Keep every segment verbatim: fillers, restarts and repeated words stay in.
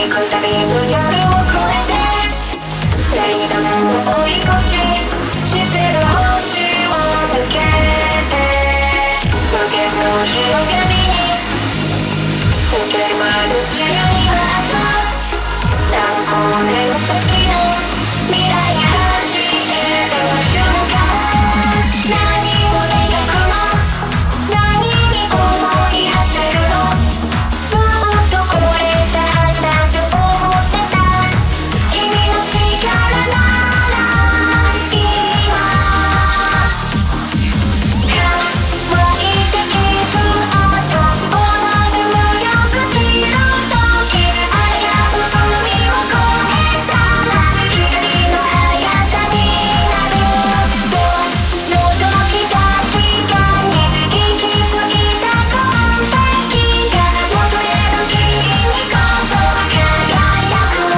くたび無夜を越えて正義の追い越し視線の星を抜けて無限の広がりに透ける窓自由に話す何光年先の未来はじける瞬間何を描くの何に思い馳せるのずっとこれたはずだと思ってた君の力なら今乾いて傷跡同じ無力知る時危うく海を越えたら光の速さになるその時確かに行き過ぎた完璧が求める君にこそ輝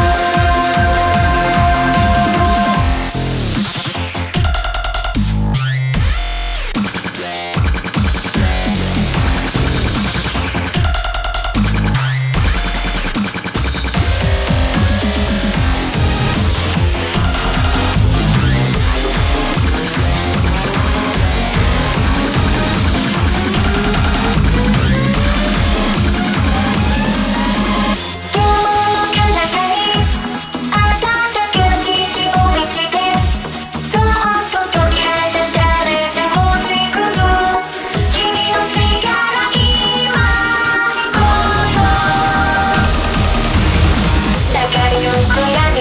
く雲の彼方に暖かな知識を満ちてそっと解き放たれた星屑君の力今こそ流れゆく闇